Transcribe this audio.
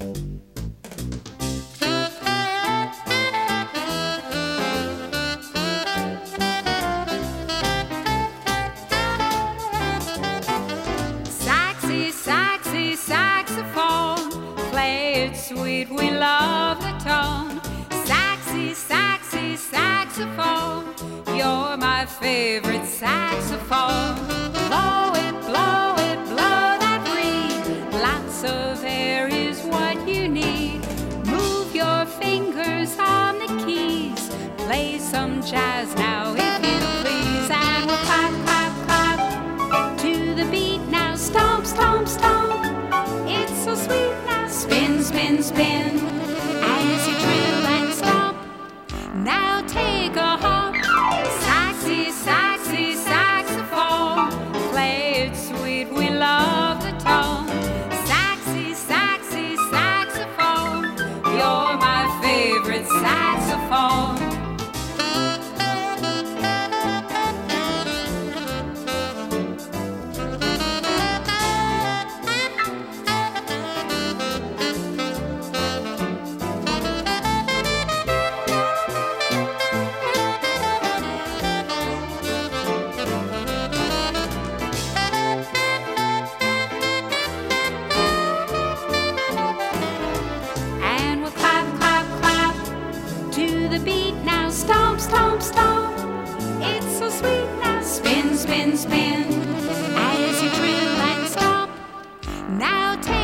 Saxy, saxy, saxophone, play it sweet, we love the tone. Saxy, saxy, saxophone, you're my favorite saxophone. Blow it, blow it, blow that reed, lots of air is what you need. Move your fingers on the keys, play some jazz now if you please. And we'll clap, clap, clap to the beat now. Stomp, stomp, stomp, it's so sweet now. Spin, spin, spin, as you drill and stomp. Now take a hop. Saxy, saxy, saxophone, play it sweet, we love the tone. Saxy, saxy, saxophone, you're my favorite saxophone. And we'll clap, clap, clap to the beat now. Stomp, stomp, stomp, it's so sweet now. Spin, spin, spin, as you drill and stomp. Now take